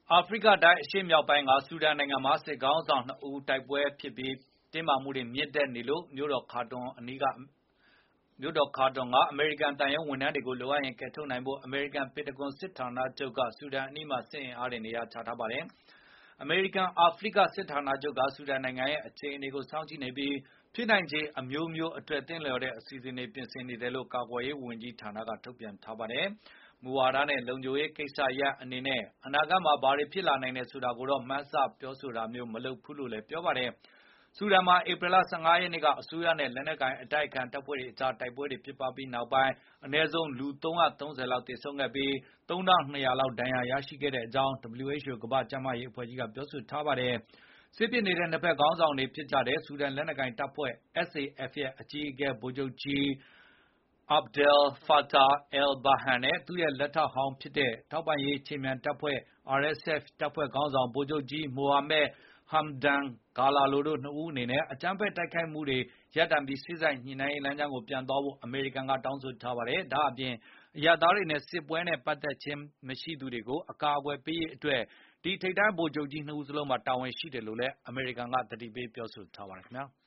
အာဖရိကတိုက်အရှေ့မြောက်ပိုင်းကဆူဒန်နိုင်ငံမှာစစ်ခေါင်းဆောင်2ဦးတိုက်ပွဲဖြစ်ပြီးတင်းမာမှုတွေမြင့်တက်နေလို့မြို့တော်ခါတွန်အမေရိကန်တန်ရုံးဝန်ထမ်းတွေကိုလိုအပ်ရင်ကယ်ထုတ်နိုင်ဖို့အမေရိကန်ပင်တဂွန်စစ်ဌာနချုပ်ကဆူဒန်အနီးမှာစစ်အင်အားတွေနေရာချထားပါတယ်။အမေရိကန်အာဖရိကစစ်ဌာနချုပ်ကဆူဒန်နိုင်ငံရဲ့အခြေအနေကိုစောင့်ကြည့်နေပြီးဖြစ်နိုင်ခြေအမျိုးမျိုးအတွက်သင့်လျော်တဲ့အစီအစဉ်တွေပြင်ဆင်နေတယ်လို့ကာကွယ်ရေးဝန်ကြီးဌာနကထုတ်ပြန်ထားပါတယ်။မူဝါဒနဲ့လုံခြုံရေးကိစ္စရပ်အနေနဲ့အနာဂတ်မှာဘာတွေဖြစ်လာနိုင်တယ်ဆိုတာကိုတော့မှန်းဆပြောဆိုတာမျိုးမလုပ်ဘူးလို့လည်းပြောပါတယ်။ဆူဒန်မှာဧပြီလ15ရက်နေ့ကအစိုးရနဲ့လက်နက်ကိုင်အတိုက်အခံတပ်ဖွဲ့တွေအကြားတိုက်ပွဲတွေဖြစ်ပွားပြီးနောက်ပိုင်းအနည်းဆုံးလူ330လောက်သေဆုံးခဲ့ပြီး3200လောက်ဒဏ်ရာရရှိခဲ့တဲ့အကြောင်း WHO ကမ္ဘာ့ကျန်းမာရေးအဖွဲ့ကြီးကပြောဆိုထားပါတယ်။စစ်ဖြစ်နေတဲ့နှစ်ဖက်ခေါင်းဆောင်တွေဖြစ်ကြတဲ့ဆူဒန်လက်နက်ကိုင်တပ်ဖွဲ့ SAF ရဲ့အကြီးအကဲဗိုလ်ချုပ်ကြီး Abdel Fattah al-Burhan နဲ့သူ့ရဲ့လက်ထောက်ဟောင်းဖြစ်တဲ့ထောက်ပံ့ရေးခြေမြန်တပ်ဖွဲ့ RSF တပ်ဖွဲ့ခေါင်းဆောင်ဗိုလ်ချုပ်ကြီး Mohamed Hamdan Dagalo တို့2ဦးအနေနဲ့အကြမ်းဖက်တိုက်ခိုက်မှုတွေရပ်တန့်ပြီးစေ့စပ်ညှိနှိုင်းရေးလမ်းကြောင်းကိုပြန်သွားဖို့အမေရိကန်ကတောင်းဆိုထားပါတယ်။ဒါ့အပြင်အရပ်သားတွေနဲ့စစ်ပွဲနဲ့ပတ်သက်ခြင်းမရှိသူတွေကိုအကာအကွယ်ပေးရေးအတွက်ဒီထိပ်တန်းဗိုလ်ချုပ်ကြီး2ဦးစလုံးမှာတာဝန်ရှိတယ်လို့လည်းအမေရိကန်ကသတိပေးပြောဆိုထားပါတယ်ခင်ဗျာ။